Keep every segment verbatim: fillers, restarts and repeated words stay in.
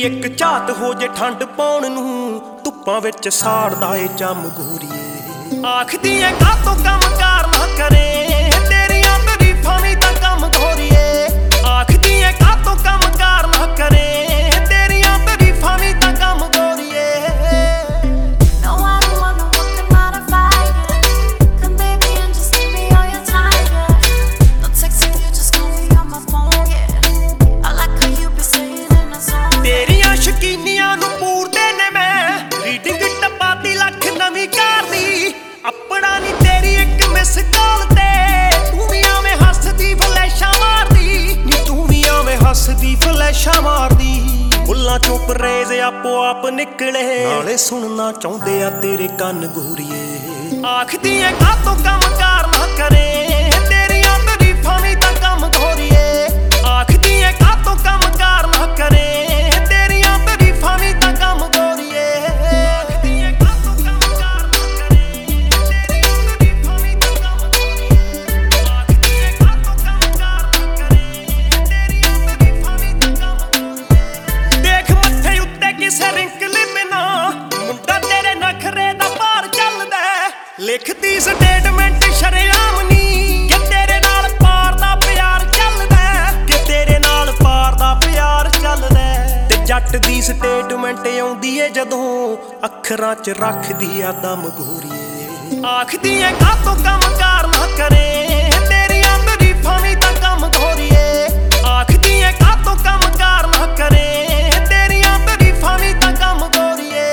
एक झात हो जे ठंड पाउण नूं धुप्पां विच साड़दा ए चम गोरीए। आखदी ऐ कातों कम कार ना करे तेरियां तरीफां वी तां कम गोरीए। आखदी ऐ कातों कम कार ना करे तेरियां तरीफां वी तां कम गोरीए। No, I don't wanna walk the modify you. Come baby and just give me all your time, yeah. No texting you, just call me on my phone, yeah. I like how you be saying in a song. तेरियां शकीनियां नूं पूरदे ने मैं reading टपाती लख नवीं car दी। अपना नी तेरी एक miss call ते तू भी आवें हसदी फ्लैशां मारदी नी तू भी आवें हसदी फ्लैशां मारदी। बुल्लां चों परेज आपो आप निकले नाले सुनना चाहुंदे आ तेरे कन गोरीए। आखदी ऐ कातों कम कार ना करे तेरियां तरीफां वी तां कम गोरीए। आखदी ऐ कातों कम कार ना करे तेरियां तरीफां वी तां कम गोरीए। आखदी ऐ कातों कम कार ना करे तेरियां तरीफां वी तां कम गोरीए। आखदी ऐ कातों कम कार ना करे तेरियां तरीफां वी तां कम गोरीए। देख मत्थे उत्ते किसे रिंकल बिना मुंडा तेरे नखरे दा भार चलदा। लिखदी स्टेटमेंट शरेआम नी कि तेरे नाल पार दा प्यार चलदा कि तेरे नाल पार दा प्यार चलदा। ते जट दी स्टेटमेंट आउंदी ए जदों अखरां च रखदी आ दम गोरीए। आखदी ऐ कातों कम कार ना करे तेरियां तरीफां वी तां कम गोरीए। आखदी ऐ कातों कम कार ना करे तेरियां तरीफां वी तां कम गोरीए।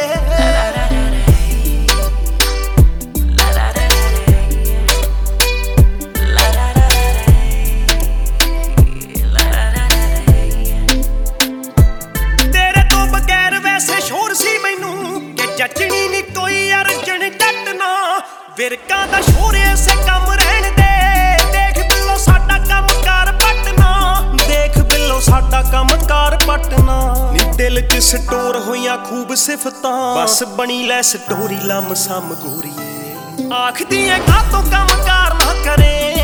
तेरे तो बगैर वैसे शोर सी मैनू कि जचनी नी कोई अर्जन जट ना। विरकां दा शोर ऐसे कम रहण दे देख बिल्लो साडा कम कार पटना। देख बिल्लो साडा कम कार पटना नी दिल च स्टोर होइयां खूब सिफतां बस बनी लै स्टोरी लम सम गोरीए। आखदी ऐ कातों कम कार ना करे